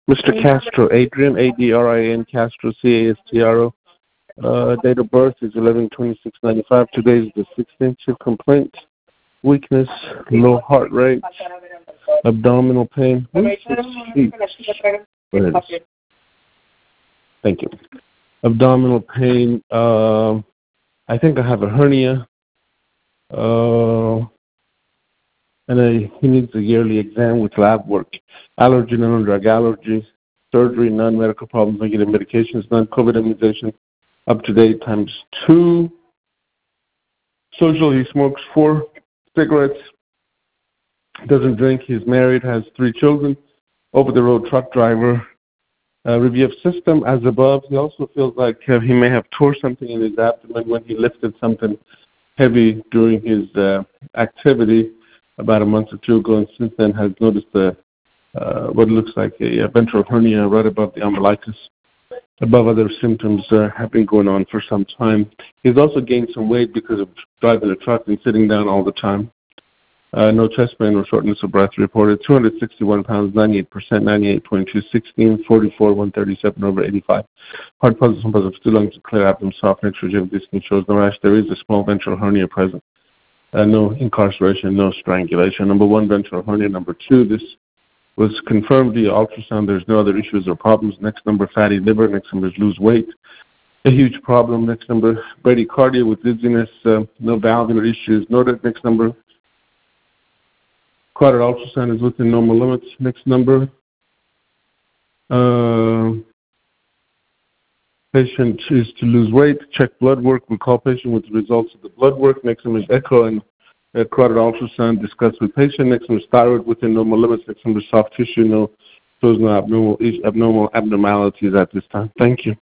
Mr. Castro, Adrian, A-D-R-I-N, Castro, C-A-S-T-R-O. Date of birth is 11/26/95. Today is the 16th. Your complaint: weakness, low heart rate, abdominal pain. Thank you. Abdominal pain. I think I have a hernia. And he needs a yearly exam with lab work. Allergy, non-drug allergy. Surgery, none. Medical problems, negative medications, none. COVID immunization, up to date ×2. Social, he smokes 4 cigarettes. Doesn't drink. He's married, has 3 children. Over-the-road truck driver. Review of system as above. He also feels like he may have tore something in his abdomen when he lifted something heavy during his activity about a month or 2 ago, and since then has noticed what looks like a ventral hernia right above the umbilicus. Above other symptoms have been going on for some time. He's also gained some weight because of driving a truck and sitting down all the time. No chest pain or shortness of breath reported. 261 pounds, 98%, 98.2, 16, 44, 137 over 85. Heart pulse, some pulse of 2 lungs, clear abdomen, soft neck, rigidity, skin shows no rash. There is a small ventral hernia present. No incarceration, no strangulation. Number 1, ventral hernia. Number 2, this was confirmed via ultrasound. There's no other issues or problems. Next number, fatty liver. Next number is lose weight. A huge problem. Next number, bradycardia with dizziness. No valvular issues noted. Next number, carotid ultrasound is within normal limits. Next number, patient is to lose weight. Check blood work. We call patient with the results of the blood work. Next number is echo and carotid ultrasound discussed with patient. Next number is thyroid within normal limits. Next number is soft tissue. No abnormalities at this time. Thank you.